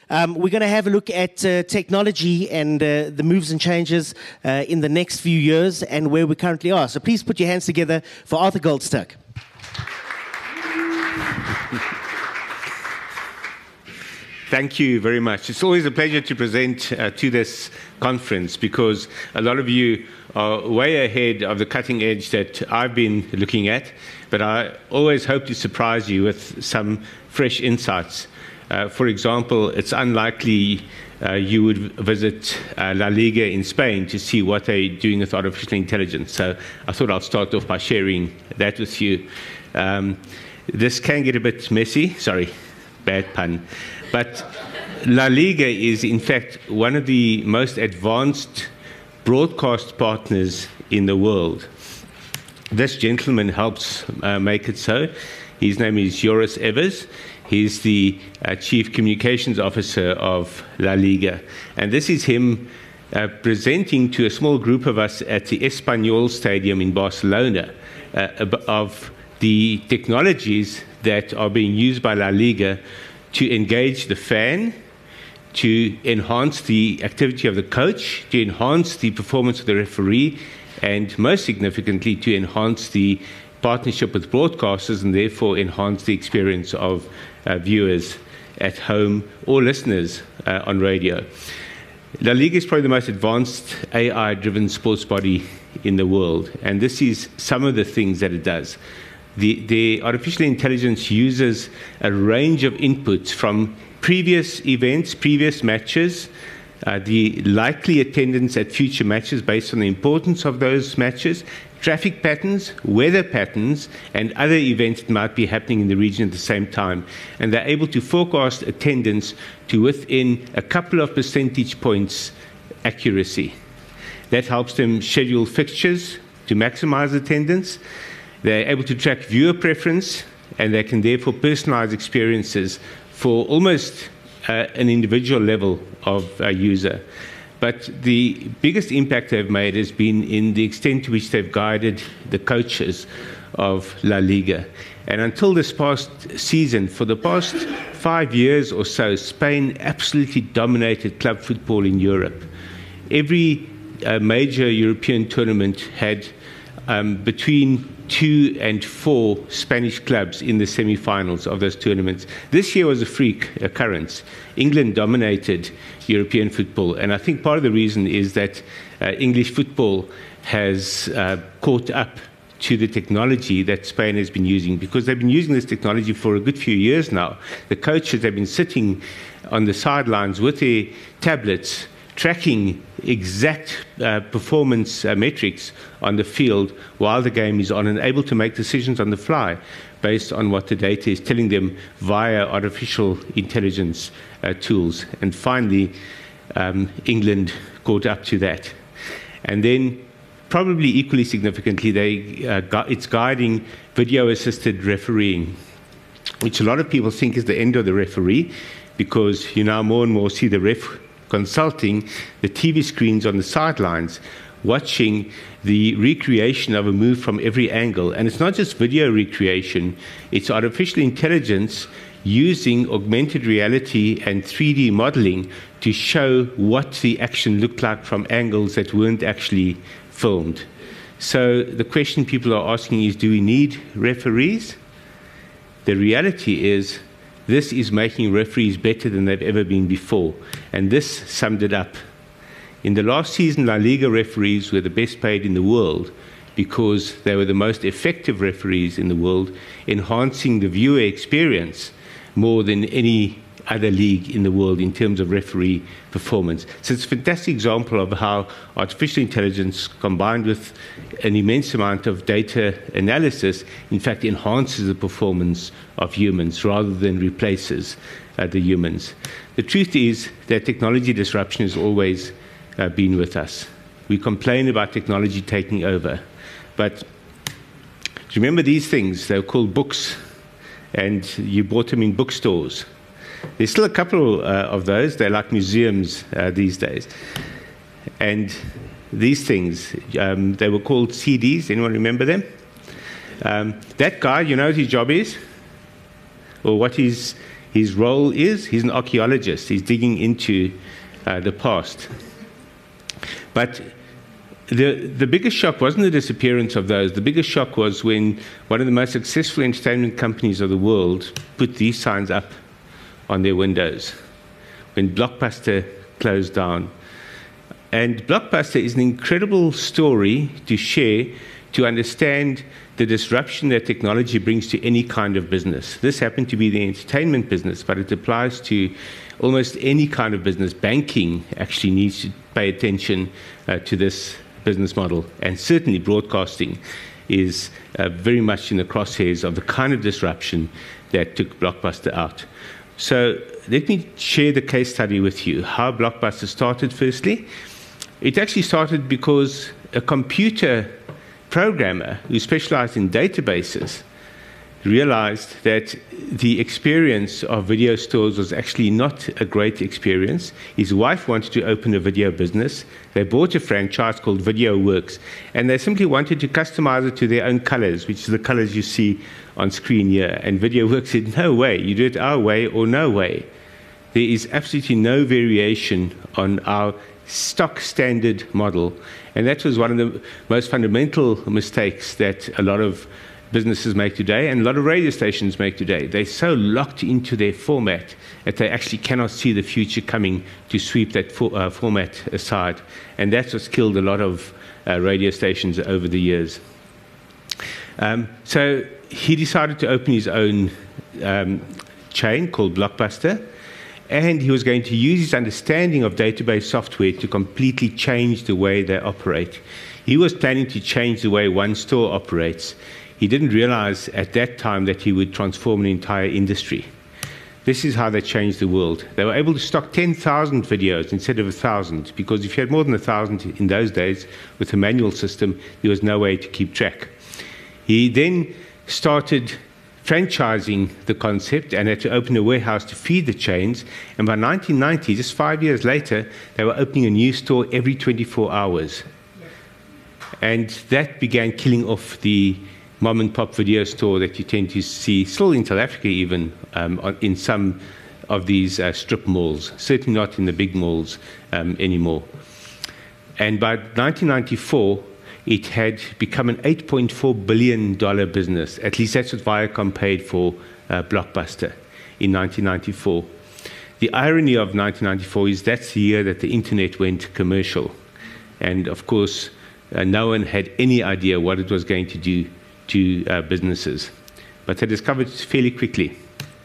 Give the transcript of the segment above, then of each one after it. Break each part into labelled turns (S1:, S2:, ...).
S1: We're going to have a look at technology and the moves and changes in the next few years and where we currently are. So please put your hands together for Arthur Goldstuck.
S2: Thank you very much. It's always a pleasure to present to this conference because a lot of you are way ahead of the cutting edge that I've been looking at, but I always hope to surprise you with some fresh insights. For example, it's unlikely you would visit La Liga in Spain to see what they're doing with artificial intelligence. So I thought I'll start off by sharing that with you. This can get a bit messy. Sorry, bad pun. But La Liga is, in fact, one of the most advanced broadcast partners in the world. This gentleman helps make it so. His name is Joris Evers. He's the Chief Communications Officer of La Liga. And this is him presenting to a small group of us at the Espanyol Stadium in Barcelona of the technologies that are being used by La Liga to engage the fan, to enhance the activity of the coach, to enhance the performance of the referee, and most significantly, to enhance the partnership with broadcasters and therefore enhance the experience of viewers at home or listeners on radio. La Liga is probably the most advanced AI-driven sports body in the world, and this is some of the things that it does. The artificial intelligence uses a range of inputs from previous events, previous matches, the likely attendance at future matches based on the importance of those matches, traffic patterns, weather patterns, and other events that might be happening in the region at the same time. And they're able to forecast attendance to within a couple of percentage points accuracy. That helps them schedule fixtures to maximize attendance. They're able to track viewer preference, and they can therefore personalize experiences for almost an individual level of a user. But the biggest impact they've made has been in the extent to which they've guided the coaches of La Liga. And until this past season, for the past 5 years or so, Spain absolutely dominated club football in Europe. Every major European tournament had between 2 and 4 Spanish clubs in the semi-finals of those tournaments. This year was a freak occurrence. England dominated European football, and I think part of the reason is that English football has caught up to the technology that Spain has been using, because they've been using this technology for a good few years now. The coaches have been sitting on the sidelines with their tablets, tracking exact performance metrics on the field while the game is on, and able to make decisions on the fly based on what the data is telling them via artificial intelligence tools. And finally, England caught up to that. And then, probably equally significantly, it's guiding video-assisted refereeing, which a lot of people think is the end of the referee, because you now more and more see the ref consulting the TV screens on the sidelines, watching the recreation of a move from every angle. And it's not just video recreation, it's artificial intelligence using augmented reality and 3D modeling to show what the action looked like from angles that weren't actually filmed. So the question people are asking is, do we need referees? The reality is, this is making referees better than they've ever been before. And this summed it up. In the last season, La Liga referees were the best paid in the world because they were the most effective referees in the world, enhancing the viewer experience more than any other league in the world in terms of referee performance. So it's a fantastic example of how artificial intelligence combined with an immense amount of data analysis in fact enhances the performance of humans rather than replaces the humans. The truth is that technology disruption has always been with us. We complain about technology taking over, but remember these things, they were called books, and you bought them in bookstores. There's still a couple of those. They're like museums these days. And these things, they were called CDs. Anyone remember them? That guy, you know what his job is? Or what his His role is he's an archaeologist. He's digging into the past. But the biggest shock wasn't the disappearance of those. The biggest shock was when one of the most successful entertainment companies of the world put these signs up on their windows. When Blockbuster closed down. And Blockbuster is an incredible story to share, to understand the disruption that technology brings to any kind of business. This happened to be the entertainment business, but it applies to almost any kind of business. Banking actually needs to pay attention to this business model, and certainly broadcasting is very much in the crosshairs of the kind of disruption that took Blockbuster out. So let me share the case study with you, how Blockbuster started firstly. It actually started because a computer programmer who specialized in databases realized that the experience of video stores was actually not a great experience. His wife wanted to open a video business. They bought a franchise called VideoWorks, and they simply wanted to customize it to their own colors, which is the colors you see on screen here. And VideoWorks said, no way, you do it our way or no way. There is absolutely no variation on our stock standard model. And that was one of the most fundamental mistakes that a lot of businesses make today, and a lot of radio stations make today. They're so locked into their format that they actually cannot see the future coming to sweep that format aside. And that's what's killed a lot of radio stations over the years. So he decided to open his own chain called Blockbuster, and he was going to use his understanding of database software to completely change the way they operate. He was planning to change the way one store operates. He didn't realize at that time that he would transform an entire industry. This is how they changed the world. They were able to stock 10,000 videos instead of 1,000, because if you had more than 1,000 in those days with a manual system, there was no way to keep track. He then started franchising the concept and had to open a warehouse to feed the chains. And by 1990, just 5 years later, they were opening a new store every 24 hours. And that began killing off the mom-and-pop video store that you tend to see, still in South Africa even, in some of these strip malls, certainly not in the big malls anymore. And by 1994, it had become an $8.4 billion business. At least that's what Viacom paid for Blockbuster in 1994. The irony of 1994 is that's the year that the internet went commercial. And of course, no one had any idea what it was going to do to businesses. But they discovered it fairly quickly.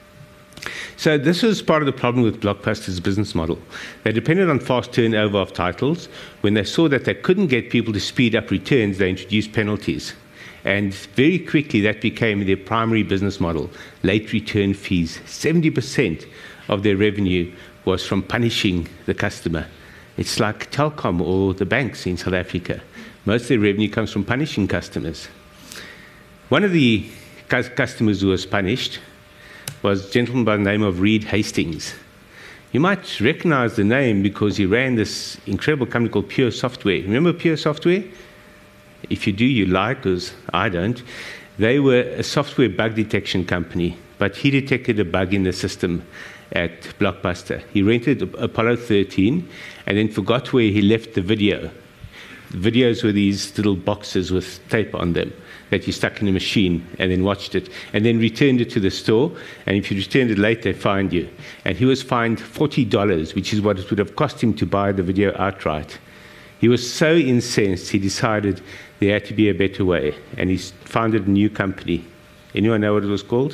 S2: So this was part of the problem with Blockbuster's business model. They depended on fast turnover of titles. When they saw that they couldn't get people to speed up returns, they introduced penalties. And very quickly that became their primary business model, late return fees. 70% of their revenue was from punishing the customer. It's like Telkom or the banks in South Africa. Most of their revenue comes from punishing customers. One of the customers who was punished was a gentleman by the name of Reed Hastings. You might recognize the name because he ran this incredible company called Pure Software. Remember Pure Software? If you do, you lie, because I don't. They were a software bug detection company, but he detected a bug in the system at Blockbuster. He rented Apollo 13 and then forgot where he left the video. The videos were these little boxes with tape on them that you stuck in a machine and then watched it, and then returned it to the store, and if you returned it late, they fined you. And he was fined $40, which is what it would have cost him to buy the video outright. He was so incensed, he decided there had to be a better way, and he founded a new company. Anyone know what it was called?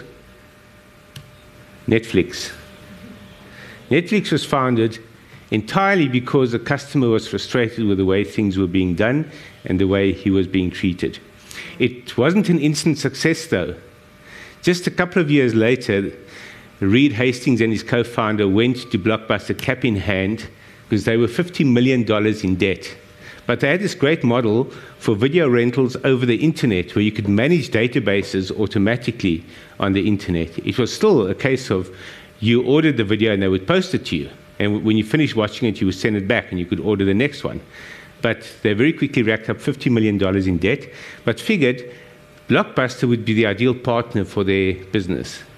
S2: Netflix. Netflix was founded entirely because the customer was frustrated with the way things were being done and the way he was being treated. It wasn't an instant success, though. Just a couple of years later, Reed Hastings and his co-founder went to Blockbuster cap in hand because they were $50 million in debt. But they had this great model for video rentals over the internet where you could manage databases automatically on the internet. It was still a case of you ordered the video and they would post it to you. And when you finished watching it, you would send it back and you could order the next one. But they very quickly racked up $50 million in debt, but figured Blockbuster would be the ideal partner for their business.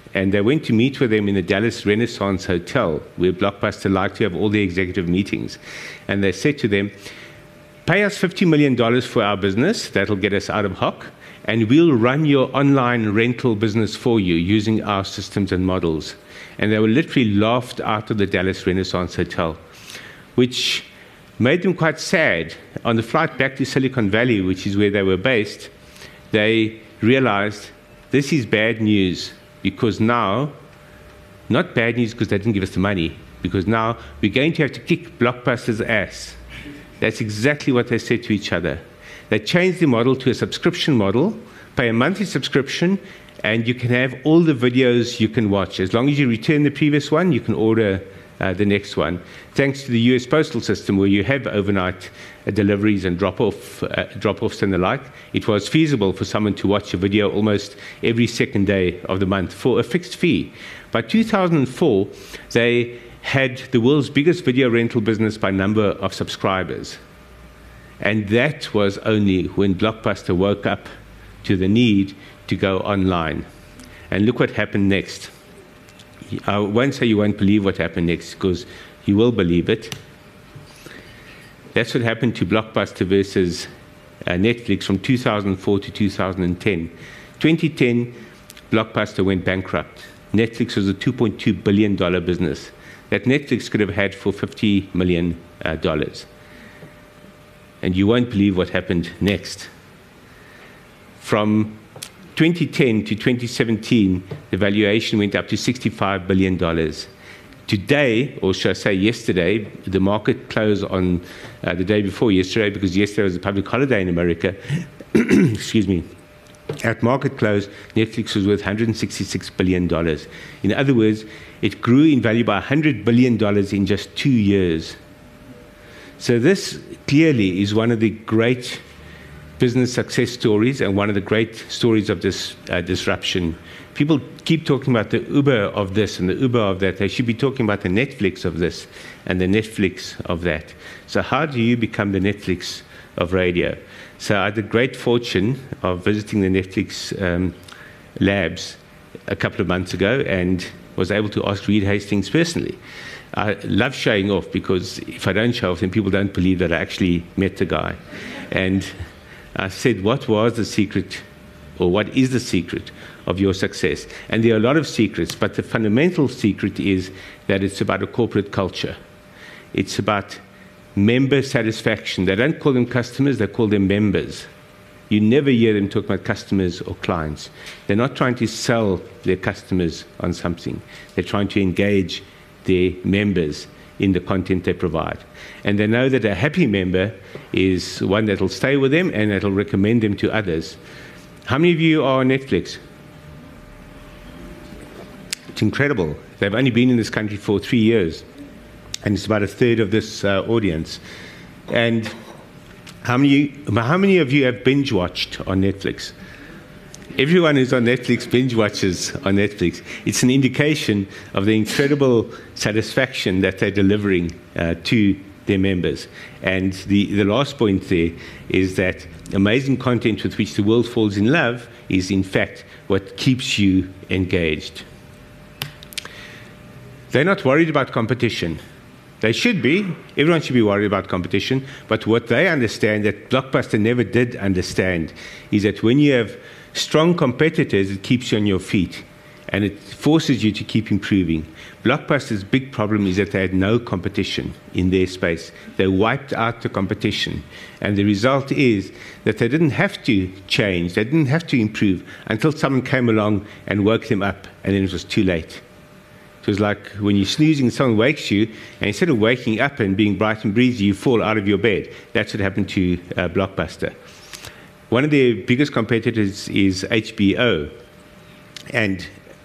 S2: And they went to meet with them in the Dallas Renaissance Hotel, where Blockbuster liked to have all the executive meetings. And they said to them, pay us $50 million for our business, that'll get us out of hock, and we'll run your online rental business for you using our systems and models. And they were literally laughed out of the Dallas Renaissance Hotel, which made them quite sad. On the flight back to Silicon Valley, which is where they were based, they realized this is bad news, because now, not bad news because they didn't give us the money, because now we're going to have to kick Blockbuster's ass. That's exactly what they said to each other. They changed the model to a subscription model, pay a monthly subscription, and you can have all the videos you can watch. As long as you return the previous one, you can order the next one. Thanks to the US postal system, where you have overnight deliveries and drop-offs and the like, it was feasible for someone to watch a video almost every second day of the month for a fixed fee. By 2004, they had the world's biggest video rental business by number of subscribers. And that was only when Blockbuster woke up to the need to go online. And look what happened next. I won't say you won't believe what happened next, because you will believe it. That's what happened to Blockbuster versus Netflix from 2004 to 2010. 2010, Blockbuster went bankrupt. Netflix was a $2.2 billion business that Netflix could have had for $50 million. And you won't believe what happened next. From 2010 to 2017, the valuation went up to $65 billion. Today, or should I say yesterday, the market closed on the day before yesterday, because yesterday was a public holiday in America. Excuse me. At market close, Netflix was worth $166 billion. In other words, it grew in value by $100 billion in just 2 years. So this clearly is one of the great business success stories and one of the great stories of this disruption. People keep talking about the Uber of this and the Uber of that. They should be talking about the Netflix of this and the Netflix of that. So how do you become the Netflix of radio? So I had the great fortune of visiting the Netflix labs a couple of months ago and was able to ask Reed Hastings personally. I love showing off, because if I don't show off, then people don't believe that I actually met the guy. And I said, what was the secret, or what is the secret of your success? And there are a lot of secrets, but the fundamental secret is that it's about a corporate culture. It's about member satisfaction. They don't call them customers, they call them members. You never hear them talk about customers or clients. They're not trying to sell their customers on something. They're trying to engage their members in the content they provide. And they know that a happy member is one that will stay with them and that will recommend them to others. How many of you are on Netflix? It's incredible. They've only been in this country for 3 years, and it's about a third of this audience. And how many of you have binge watched on Netflix? Everyone who's on Netflix binge watches on Netflix. It's an indication of the incredible satisfaction that they're delivering to their members. And the last point there is that amazing content with which the world falls in love is, in fact, what keeps you engaged. They're not worried about competition. They should be. Everyone should be worried about competition. But what they understand, that Blockbuster never did understand, is that when you have strong competitors, it keeps you on your feet, and it forces you to keep improving. Blockbuster's big problem is that they had no competition in their space. They wiped out the competition. And the result is that they didn't have to change, they didn't have to improve until someone came along and woke them up, and then it was too late. It was like when you're snoozing, someone wakes you, and instead of waking up and being bright and breezy, you fall out of your bed. That's what happened to Blockbuster. One of their biggest competitors is HBO. And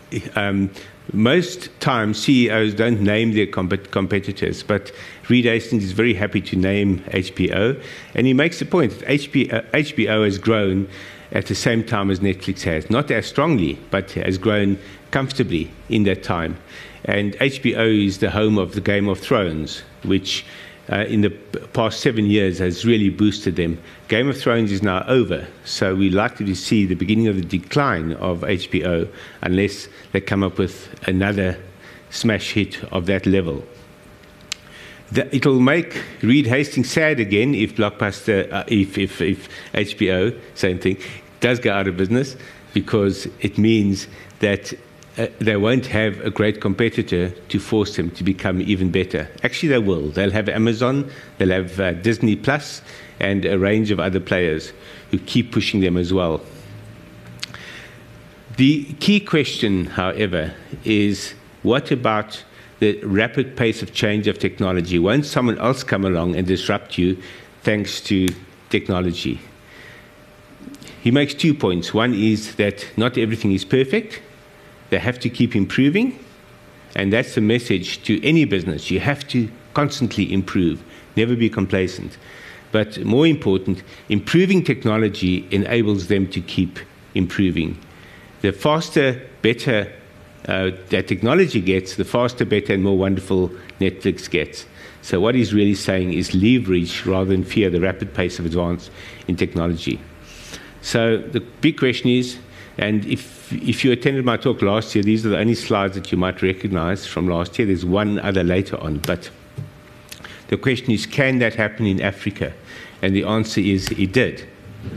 S2: most times CEOs don't name their competitors, but Reed Hastings is very happy to name HBO. And he makes the point that HBO has grown at the same time as Netflix has. Not as strongly, but has grown comfortably in that time. And HBO is the home of the Game of Thrones, which in the past 7 years has really boosted them. Game of Thrones is now over, so we're likely to see the beginning of the decline of HBO unless they come up with another smash hit of that level. It'll make Reed Hastings sad again if Blockbuster, if HBO, same thing, does go out of business, because it means that they won't have a great competitor to force them to become even better. Actually, they will. They'll have Amazon, they'll have Disney Plus, and a range of other players who keep pushing them as well. The key question, however, is what about the rapid pace of change of technology? Won't someone else come along and disrupt you thanks to technology? He makes 2 points. One is that not everything is perfect. They have to keep improving, and that's the message to any business. You have to constantly improve, never be complacent. But more important, improving technology enables them to keep improving. The faster, better that technology gets, the faster, better, and more wonderful Netflix gets. So what he's really saying is leverage rather than fear the rapid pace of advance in technology. So the big question is, and if you attended my talk last year, these are the only slides that you might recognize from last year. There's one other later on, but the question is, can that happen in Africa? And the answer is, it did.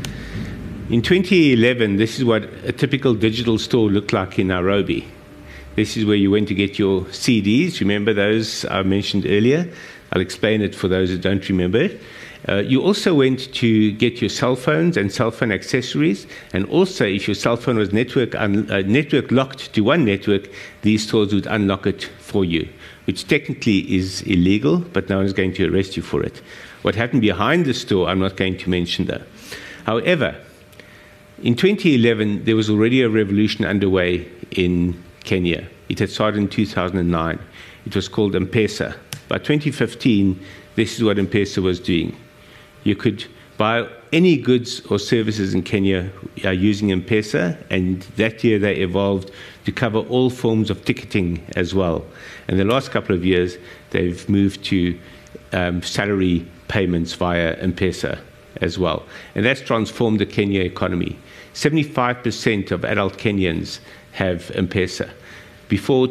S2: In 2011, this is what a typical digital store looked like in Nairobi. This is where you went to get your CDs. Remember those I mentioned earlier? I'll explain it for those that don't remember it. You also went to get your cell phones and cell phone accessories, and also if your cell phone was network locked to one network, these stores would unlock it for you, which technically is illegal, but no one is going to arrest you for it. What happened behind the store, I'm not going to mention though. However, in 2011, there was already a revolution underway in Kenya. It had started in 2009. It was called M-Pesa. By 2015, this is what M-Pesa was doing. You could buy any goods or services in Kenya using M-Pesa, and that year they evolved to cover all forms of ticketing as well. And the last couple of years, they've moved to salary payments via M-Pesa as well. And that's transformed the Kenya economy. 75% of adult Kenyans have M-Pesa. Before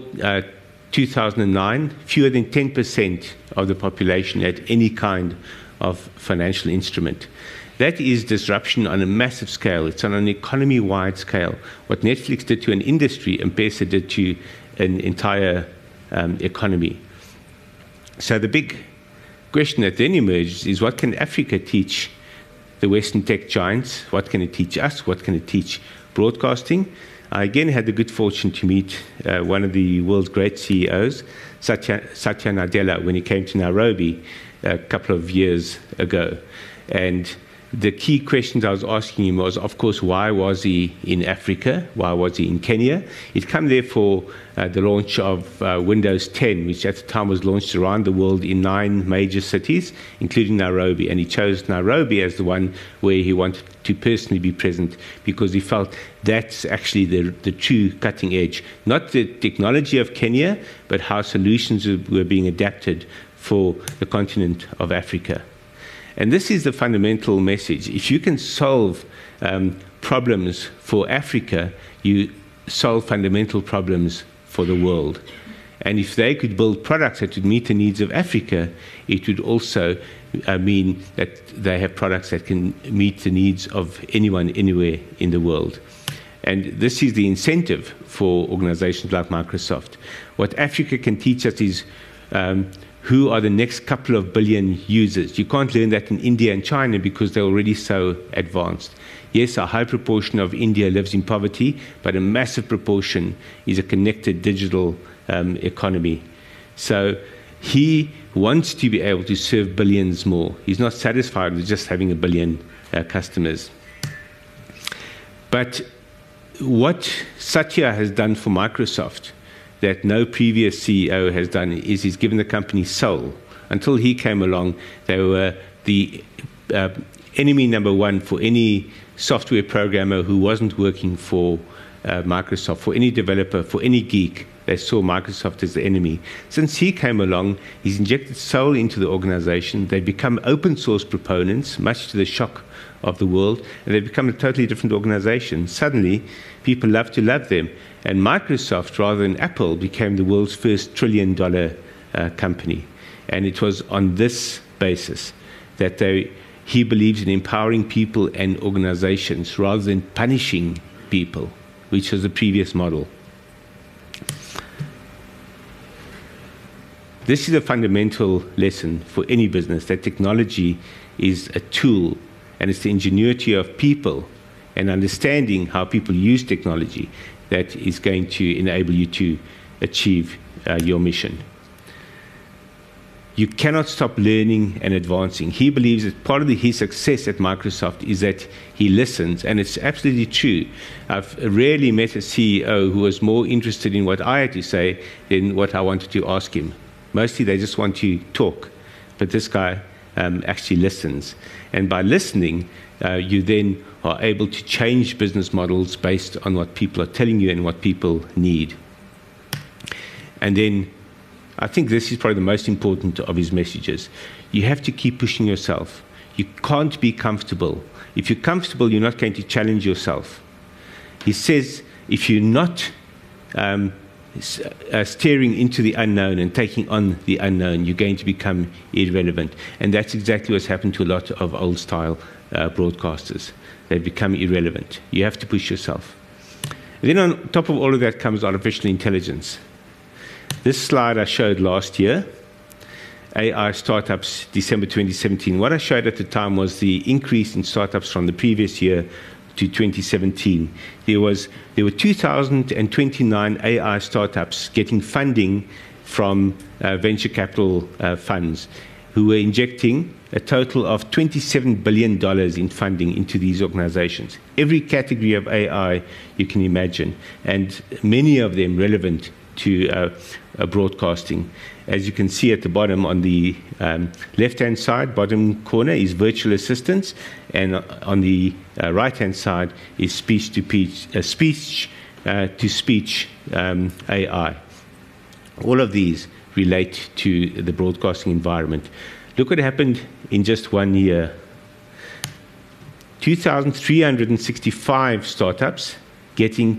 S2: 2009, fewer than 10% of the population had any kind of financial instrument. That is disruption on a massive scale. It's on an economy-wide scale. What Netflix did to an industry, M-Pesa did to an entire economy. So the big question that then emerges is, what can Africa teach the Western tech giants? What can it teach us? What can it teach broadcasting? I again had the good fortune to meet one of the world's great CEOs, Satya Nadella, when he came to Nairobi a couple of years ago. And the key questions I was asking him was, of course, why was he in Africa? Why was he in Kenya? He'd come there for the launch of Windows 10, which at the time was launched around the world in 9 major cities, including Nairobi. And he chose Nairobi as the one where he wanted to personally be present, because he felt that's actually the true cutting edge. Not the technology of Kenya, but how solutions were being adapted for the continent of Africa. And this is the fundamental message. If you can solve problems for Africa, you solve fundamental problems for the world. And if they could build products that would meet the needs of Africa, it would also mean that they have products that can meet the needs of anyone, anywhere in the world. And this is the incentive for organizations like Microsoft. What Africa can teach us is who are the next couple of billion users. You can't learn that in India and China because they're already so advanced. Yes, a high proportion of India lives in poverty, but a massive proportion is a connected digital economy. So he wants to be able to serve billions more. He's not satisfied with just having 1 billion customers. But what Satya has done for Microsoft that no previous CEO has done is he's given the company soul. Until he came along, they were the enemy number one for any software programmer who wasn't working for Microsoft, for any developer, for any geek. They saw Microsoft as the enemy. Since he came along, he's injected soul into the organization. They've become open source proponents, much to the shock of the world, and they've become a totally different organization. Suddenly, people love to love them. And Microsoft, rather than Apple, became the world's first trillion-dollar company. And it was on this basis that he believes in empowering people and organizations rather than punishing people, which was the previous model. This is a fundamental lesson for any business, that technology is a tool, and it's the ingenuity of people and understanding how people use technology that is going to enable you to achieve your mission. You cannot stop learning and advancing. He believes that part of his success at Microsoft is that he listens, and it's absolutely true. I've rarely met a CEO who was more interested in what I had to say than what I wanted to ask him. Mostly they just want to talk, but this guy actually listens. And by listening, you then are able to change business models based on what people are telling you and what people need. And then I think this is probably the most important of his messages. You have to keep pushing yourself. You can't be comfortable. If you're comfortable, you're not going to challenge yourself. He says if you're not staring into the unknown and taking on the unknown, you're going to become irrelevant. And that's exactly what's happened to a lot of old-style broadcasters. They've become irrelevant. You have to push yourself. And then on top of all of that comes artificial intelligence. This slide I showed last year, AI startups, December 2017. What I showed at the time was the increase in startups from the previous year to 2017. There were 2,029 AI startups getting funding from venture capital funds, who were injecting a total of $27 billion in funding into these organizations. Every category of AI you can imagine, and many of them relevant to broadcasting. As you can see at the bottom, on the left-hand side, bottom corner, is virtual assistants, and on the right-hand side is speech-to-speech AI. All of these relate to the broadcasting environment. Look what happened in just 1 year. 2,365 startups getting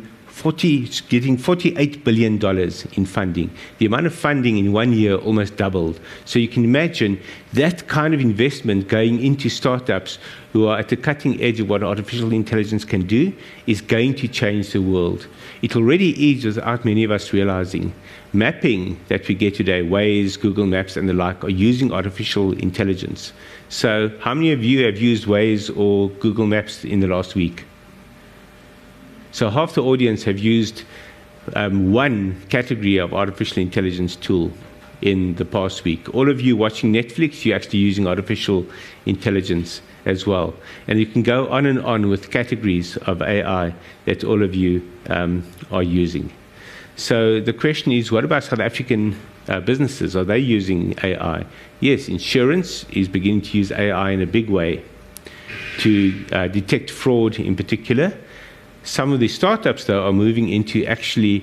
S2: $48 billion in funding. The amount of funding in 1 year almost doubled. So you can imagine that kind of investment going into startups who are at the cutting edge of what artificial intelligence can do is going to change the world. It already is without many of us realizing. Mapping that we get today, Waze, Google Maps, and the like, are using artificial intelligence. So how many of you have used Waze or Google Maps in the last week? So half the audience have used one category of artificial intelligence tool in the past week. All of you watching Netflix, you're actually using artificial intelligence as well. And you can go on and on with categories of AI that all of you are using. So the question is, what about South African businesses? Are they using AI? Yes, insurance is beginning to use AI in a big way to detect fraud in particular. Some of the startups, though, are moving into actually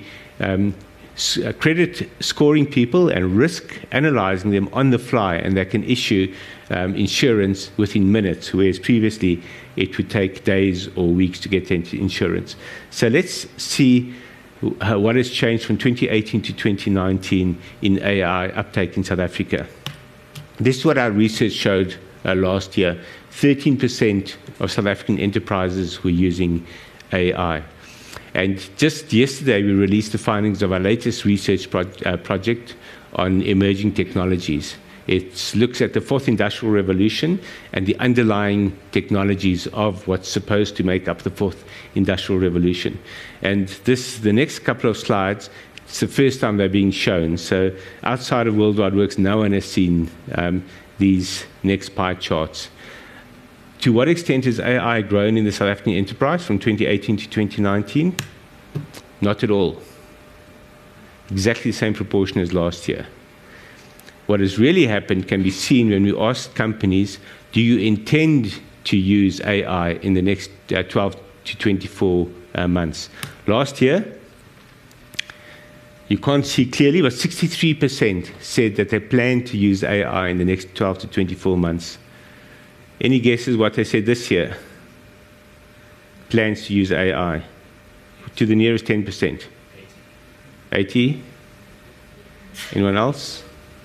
S2: credit scoring people and risk analyzing them on the fly, and they can issue insurance within minutes, whereas previously it would take days or weeks to get into insurance. So let's see what has changed from 2018 to 2019 in AI uptake in South Africa. This is what our research showed last year. 13% of South African enterprises were using AI. And just yesterday, we released the findings of our latest research project on emerging technologies. It looks at the fourth industrial revolution and the underlying technologies of what's supposed to make up the fourth industrial revolution. And the next couple of slides, it's the first time they're being shown. So outside of World Wide Works, no one has seen these next pie charts. To what extent has AI grown in the South African enterprise from 2018 to 2019? Not at all. Exactly the same proportion as last year. What has really happened can be seen when we ask companies, do you intend to use AI in the next 12 to 24 months. Last year, you can't see clearly, but 63% said that they plan to use AI in the next 12 to 24 months. Any guesses what they said this year? Plans to use AI to the nearest 10%. 80? Anyone else?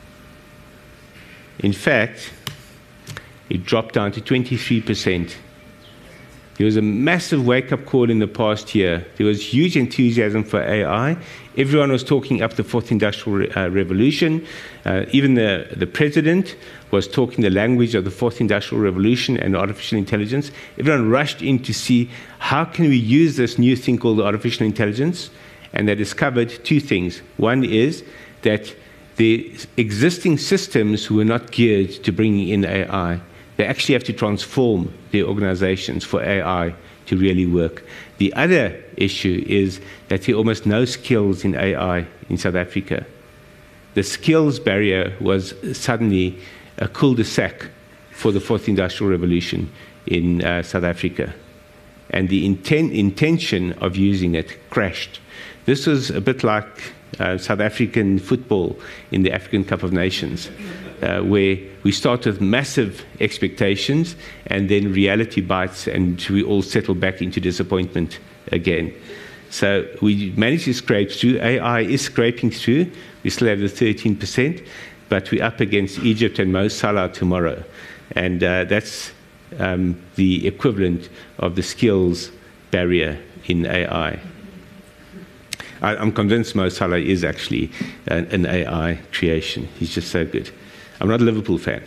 S2: In fact, it dropped down to 23%. There was a massive wake-up call in the past year. There was huge enthusiasm for AI. Everyone was talking up the fourth industrial revolution. Even the president was talking the language of the fourth industrial revolution and artificial intelligence. Everyone rushed in to see how can we use this new thing called artificial intelligence. And they discovered two things. One is that the existing systems were not geared to bringing in AI. They actually have to transform their organizations for AI to really work. The other issue is that there are almost no skills in AI in South Africa. The skills barrier was suddenly a cul-de-sac for the fourth industrial revolution in South Africa. And the intention of using it crashed. This was a bit like South African football in the African Cup of Nations, where we start with massive expectations and then reality bites and we all settle back into disappointment again. So we managed to scrape through. AI is scraping through. We still have the 13%, but we're up against Egypt and Mo Salah tomorrow. And that's the equivalent of the skills barrier in AI. I'm convinced Mo Salah is actually an AI creation. He's just so good. I'm not a Liverpool fan.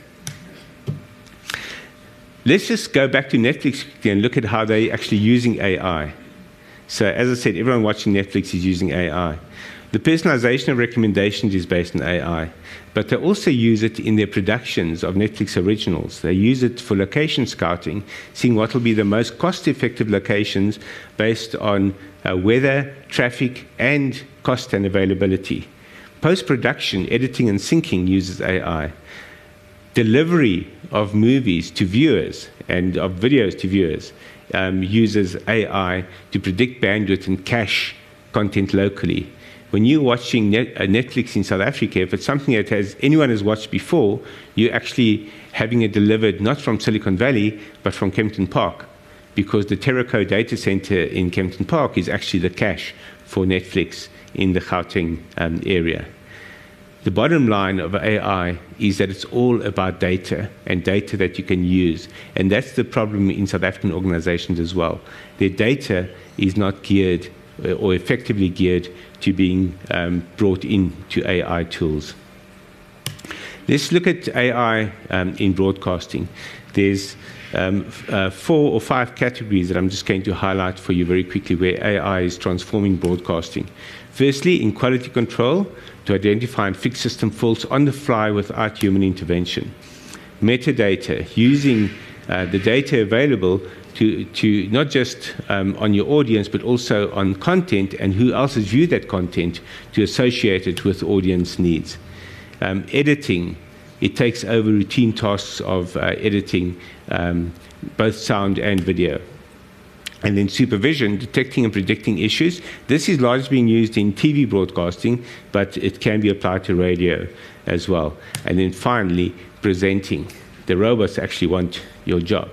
S2: Let's just go back to Netflix and look at how they're actually using AI. So as I said, everyone watching Netflix is using AI. The personalization of recommendations is based on AI, but they also use it in their productions of Netflix originals. They use it for location scouting, seeing what will be the most cost-effective locations based on weather, traffic, and cost and availability. Post-production, editing and syncing uses AI. Delivery of movies to viewers and of videos to viewers uses AI to predict bandwidth and cache content locally. When you're watching Netflix in South Africa, if it's something that anyone has watched before, you're actually having it delivered not from Silicon Valley, but from Kempton Park, because the Terraco data center in Kempton Park is actually the cache for Netflix in the Gauteng area. The bottom line of AI is that it's all about data and data that you can use. And that's the problem in South African organizations as well. Their data is not geared or effectively geared to being brought into AI tools. Let's look at AI in broadcasting. There's 4 or 5 categories that I'm just going to highlight for you very quickly where AI is transforming broadcasting. Firstly, in quality control, to identify and fix system faults on the fly without human intervention. Metadata, using the data available to not just on your audience, but also on content and who else has viewed that content to associate it with audience needs. Editing, it takes over routine tasks of editing, both sound and video. And then supervision, detecting and predicting issues. This is largely being used in TV broadcasting, but it can be applied to radio as well. And then finally, presenting. The robots actually want your job.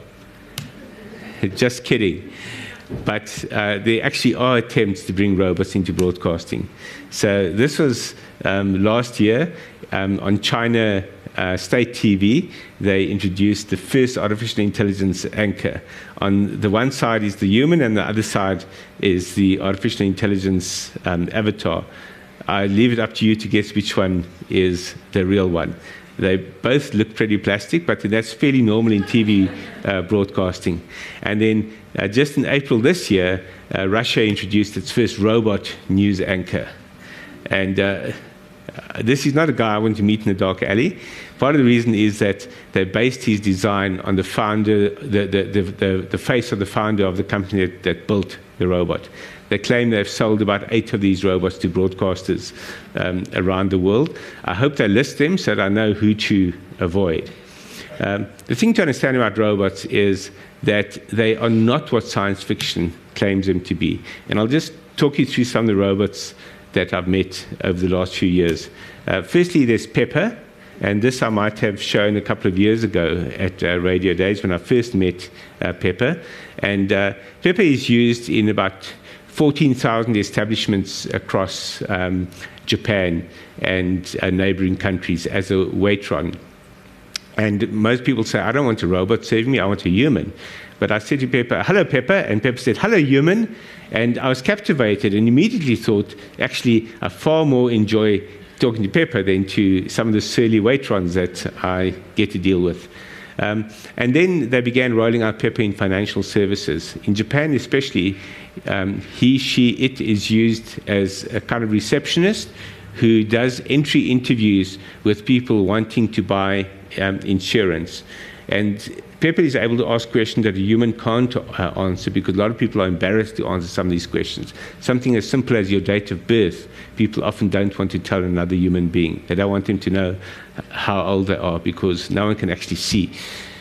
S2: Just kidding. But there actually are attempts to bring robots into broadcasting. So this was last year on China State TV. They introduced the first artificial intelligence anchor. On the one side is the human, and the other side is the artificial intelligence avatar. I leave it up to you to guess which one is the real one. They both look pretty plastic, but that's fairly normal in TV broadcasting. And then just in April this year, Russia introduced its first robot news anchor. And this is not a guy I want to meet in a dark alley. Part of the reason is that they based his design on the founder, the face of the founder of the company that built the robot. They claim they've sold about 8 of these robots to broadcasters around the world. I hope they list them so that I know who to avoid. The thing to understand about robots is that they are not what science fiction claims them to be. And I'll just talk you through some of the robots that I've met over the last few years. Firstly, there's Pepper, and this I might have shown a couple of years ago at Radio Days when I first met Pepper. And Pepper is used in about 14,000 establishments across Japan and neighboring countries as a waitron. And most people say, I don't want a robot serving me, I want a human. But I said to Pepper, hello, Pepper. And Pepper said, hello, human. And I was captivated and immediately thought, actually, I far more enjoy talking to Pepper than to some of the surly waitrons that I get to deal with. And then they began rolling out Pepper in financial services. In Japan especially, he, she, it is used as a kind of receptionist who does entry interviews with people wanting to buy insurance. And Pepper is able to ask questions that a human can't answer because a lot of people are embarrassed to answer some of these questions. Something as simple as your date of birth, people often don't want to tell another human being. They don't want them to know how old they are because no one can actually see.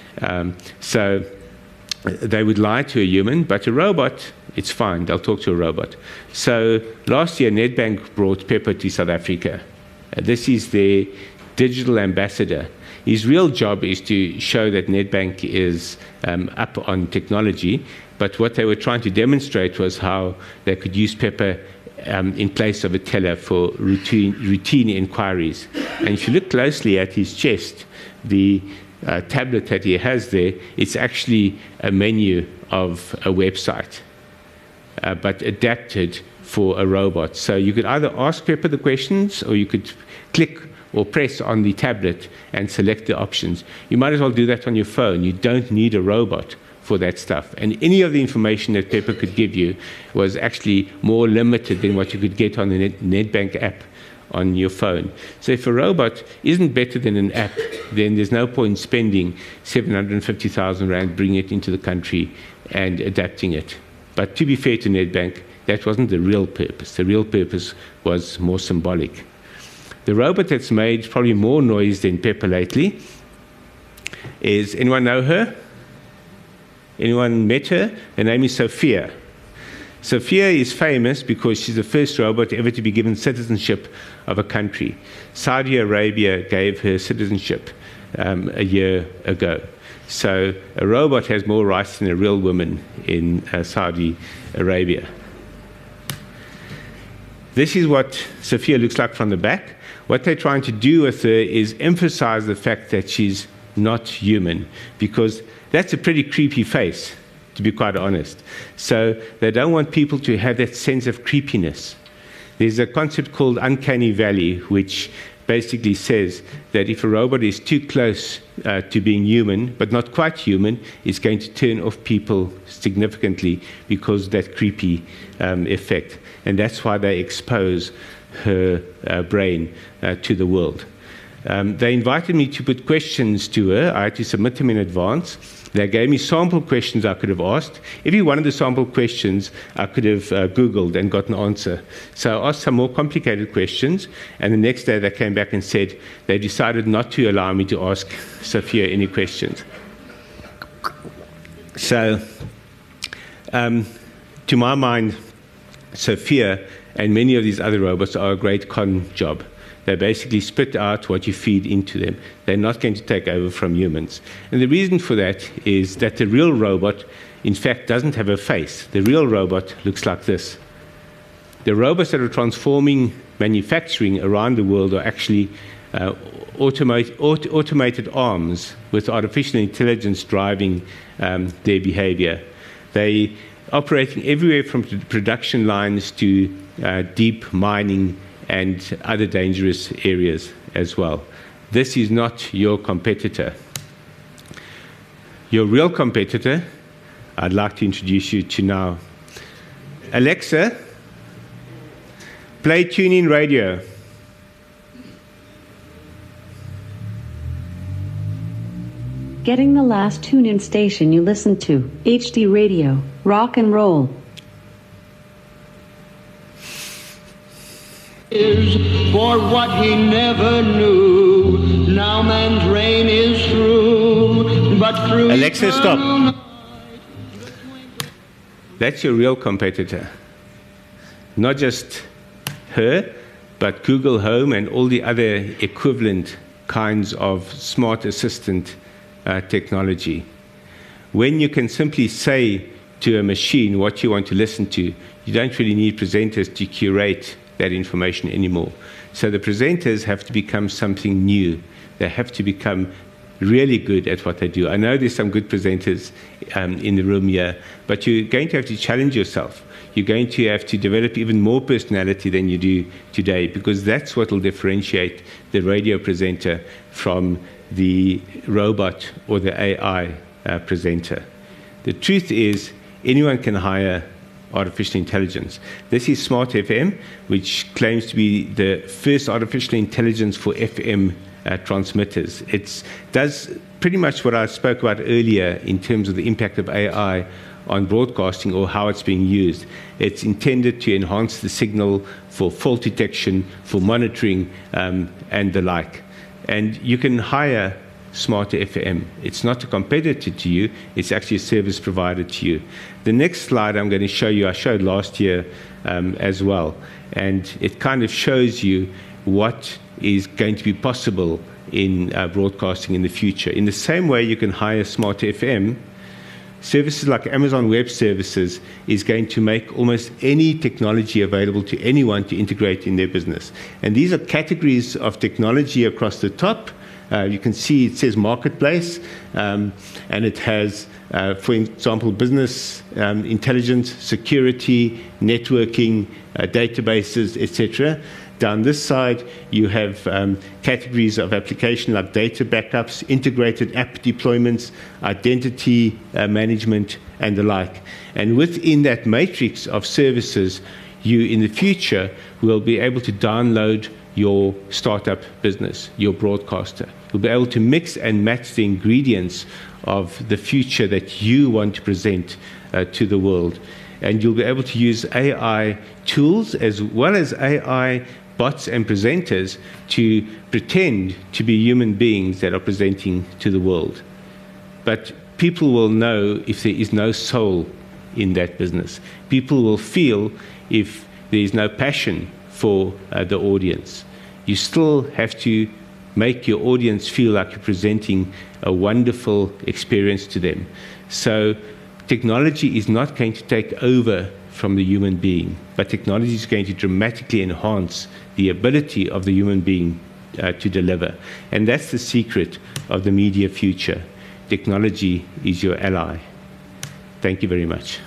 S2: So they would lie to a human, but a robot, it's fine. They'll talk to a robot. So last year, Nedbank brought Pepper to South Africa. This is their digital ambassador. His real job is to show that Nedbank is up on technology, but what they were trying to demonstrate was how they could use Pepper in place of a teller for routine inquiries. And if you look closely at his chest, the tablet that he has there, it's actually a menu of a website, but adapted for a robot. So you could either ask Pepper the questions, or you could click or press on the tablet and select the options. You might as well do that on your phone. You don't need a robot for that stuff. And any of the information that Pepper could give you was actually more limited than what you could get on the Nedbank app on your phone. So if a robot isn't better than an app, then there's no point spending 750,000 Rand bringing it into the country and adapting it. But to be fair to Nedbank, that wasn't the real purpose. The real purpose was more symbolic. The robot that's made probably more noise than Pepper lately is, anyone know her? Anyone met her? Her name is Sophia. Sophia is famous because she's the first robot ever to be given citizenship of a country. Saudi Arabia gave her citizenship a year ago. So a robot has more rights than a real woman in Saudi Arabia. This is what Sophia looks like from the back. What they're trying to do with her is emphasize the fact that she's not human, because that's a pretty creepy face, to be quite honest. So they don't want people to have that sense of creepiness. There's a concept called uncanny valley, which basically says that if a robot is too close to being human, but not quite human, it's going to turn off people significantly because of that creepy effect. And that's why they expose her brain to the world. They invited me to put questions to her. I had to submit them in advance. They gave me sample questions I could have asked. Every one of the sample questions I could have Googled and got an answer. So I asked some more complicated questions, and the next day they came back and said they decided not to allow me to ask Sophia any questions. So, to my mind, Sophia and many of these other robots are a great con job. They basically spit out what you feed into them. They're not going to take over from humans. And the reason for that is that the real robot, in fact, doesn't have a face. The real robot looks like this. The robots that are transforming manufacturing around the world are actually automated arms with artificial intelligence driving their behavior. They operating everywhere from production lines to deep mining and other dangerous areas as well. This is not your competitor. Your real competitor, I'd like to introduce you to now. Alexa, play TuneIn Radio.
S3: Getting the last TuneIn station you listened to, HD Radio, rock and roll.
S4: Is for what he never knew. Now man's reign is through.
S2: Alexa, stop. That's your real competitor. Not just her, but Google Home and all the other equivalent kinds of smart assistant technology. When you can simply say to a machine what you want to listen to, you don't really need presenters to curate that information anymore. So the presenters have to become something new. They have to become really good at what they do. I know there's some good presenters in the room here, but you're going to have to challenge yourself. You're going to have to develop even more personality than you do today, because that's what will differentiate the radio presenter from the robot or the AI presenter. The truth is, anyone can hire artificial intelligence. This is Smart FM, which claims to be the first artificial intelligence for FM transmitters. It does pretty much what I spoke about earlier in terms of the impact of AI on broadcasting or how it's being used. It's intended to enhance the signal for fault detection, for monitoring, and the like. And you can hire Smart FM. It's not a competitor to you, it's actually a service provider to you. The next slide I'm going to show you, I showed last year as well, and it kind of shows you what is going to be possible in broadcasting in the future. In the same way you can hire Smart FM, services like Amazon Web Services is going to make almost any technology available to anyone to integrate in their business. And these are categories of technology across the top. You can see it says marketplace, and it has, for example, business intelligence, security, networking, databases, etc. Down this side, you have categories of application like data backups, integrated app deployments, identity management, and the like. And within that matrix of services, you, in the future, will be able to download your startup business, your broadcaster. You'll be able to mix and match the ingredients of the future that you want to present to the world. And you'll be able to use AI tools as well as AI bots and presenters to pretend to be human beings that are presenting to the world. But people will know if there is no soul in that business. People will feel if there is no passion for the audience. You still have to make your audience feel like you're presenting a wonderful experience to them. So technology is not going to take over from the human being, but technology is going to dramatically enhance the ability of the human being to deliver. And that's the secret of the media future. Technology is your ally. Thank you very much.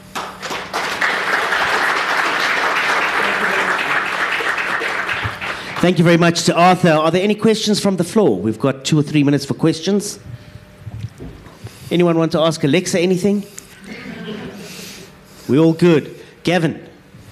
S1: Thank you very much to Arthur. Are there any questions from the floor? We've got 2 or 3 minutes for questions. Anyone want to ask Alexa anything? We're all good. Gavin.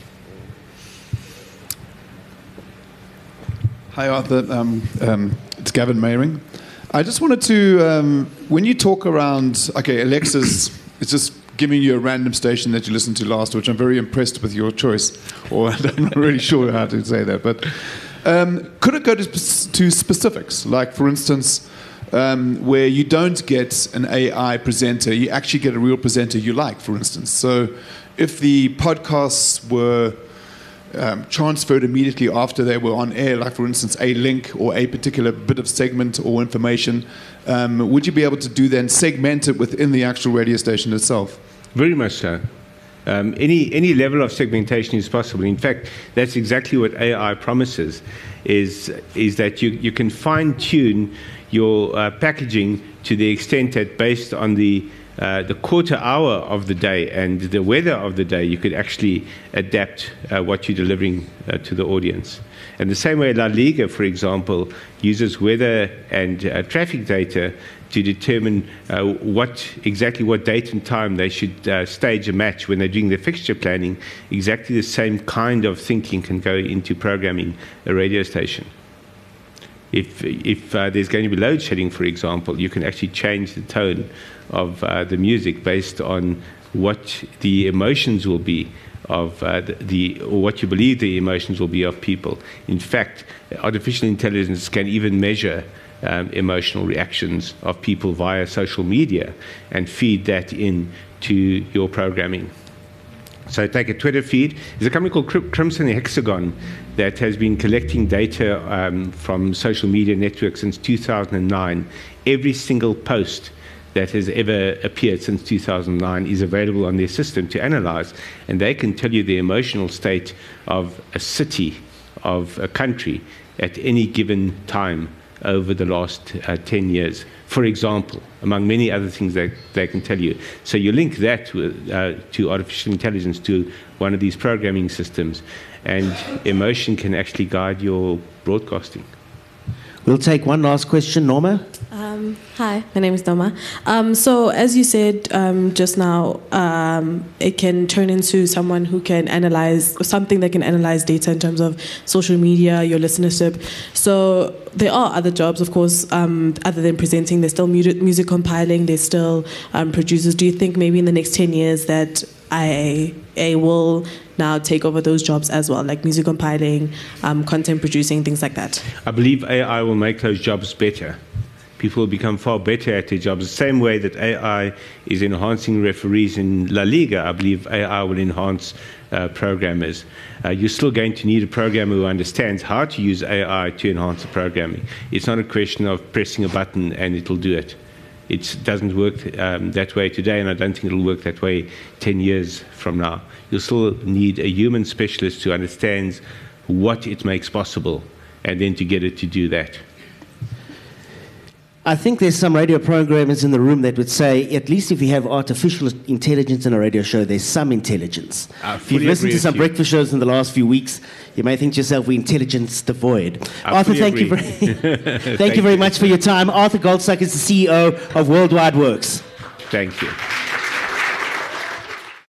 S4: Hi, Arthur. It's Gavin Mayring. I just wanted to, when you talk around, okay, Alexa's, it's just giving you a random station that you listened to last, which I'm very impressed with your choice, or I'm not really sure how to say that, but could it go to specifics? Like, for instance, where you don't get an AI presenter, you actually get a real presenter you like, for instance. So if the podcasts were transferred immediately after they were on air, like, for instance, a link or a particular bit of segment or information, would you be able to do then segment it within the actual radio station itself?
S2: Very much so. Any level of segmentation is possible. In fact, that's exactly what AI promises, is that you can fine-tune your packaging to the extent that based on the quarter hour of the day and the weather of the day, you could actually adapt what you're delivering to the audience. And the same way La Liga, for example, uses weather and traffic data to determine exactly what date and time they should stage a match when they're doing their fixture planning. Exactly the same kind of thinking can go into programming a radio station. If there's going to be load shedding, for example, you can actually change the tone of the music based on what the emotions will be of or what you believe the emotions will be of people. In fact, artificial intelligence can even measure emotional reactions of people via social media and feed that in to your programming. So take a Twitter feed. There's a company called Crimson Hexagon that has been collecting data from social media networks since 2009. Every single post that has ever appeared since 2009 is available on their system to analyze, and they can tell you the emotional state of a city, of a country, at any given time over the last 10 years, for example, among many other things that they can tell you. So you link that to artificial intelligence, to one of these programming systems, and emotion can actually guide your broadcasting.
S1: We'll take one last question. Norma?
S5: Hi, my name is Norma. So as you said just now, it can turn into someone who can analyze, something that can analyze data in terms of social media, your listenership. So there are other jobs, of course, other than presenting. There's still music compiling, there's still producers. Do you think maybe in the next 10 years that IA will now take over those jobs as well, like music compiling, content producing, things like that?
S2: I believe AI will make those jobs better. People will become far better at their jobs. The same way that AI is enhancing referees in La Liga, I believe AI will enhance programmers. You're still going to need a programmer who understands how to use AI to enhance the programming. It's not a question of pressing a button and it'll do it. It doesn't work that way today, and I don't think it'll work that way 10 years from now. You'll still need a human specialist who understands what it makes possible, and then to get it to do that.
S1: I think there's some radio programmers in the room that would say, at least if you have artificial intelligence in a radio show, there's some intelligence. If you've listened to some breakfast shows in the last few weeks, you may think to yourself, we're intelligence devoid. Arthur, thank you very much for your time. Arthur Goldstuck is the CEO of Worldwide Works.
S2: Thank you.